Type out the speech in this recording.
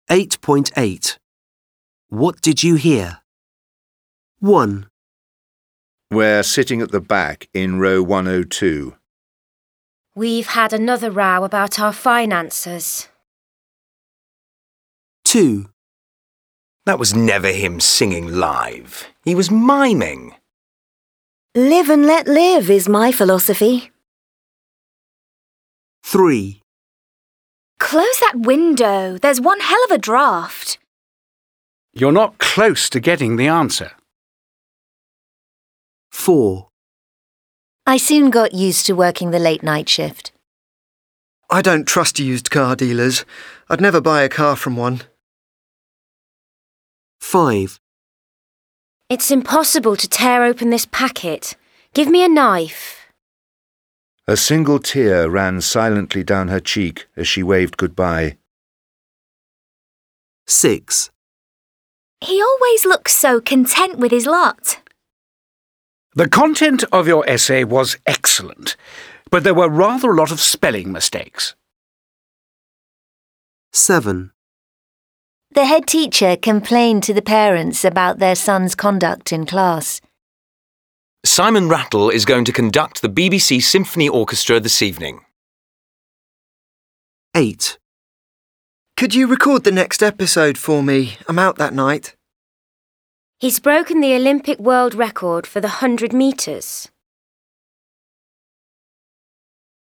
8.8. What did you hear? 1, We're sitting at the back in row 102. We've had another row about our finances. 2, That was never him singing live. He was miming. Live and let live is my philosophy. 3, Close that window. There's one hell of a draft. You're not close to getting the answer. 4, I soon got used to working the late night shift. I don't trust used car dealers. I'd never buy a car from one. 5, It's impossible to tear open this packet. Give me a knife. A single tear ran silently down her cheek as she waved goodbye. 6, He always looks so content with his lot. The content of your essay was excellent, but there were rather a lot of spelling mistakes. 7, The head teacher complained to the parents about their son's conduct in class. Simon Rattle is going to conduct the BBC Symphony Orchestra this evening. 8, Could you record the next episode for me? I'm out that night. He's broken the Olympic world record for the 100 metres.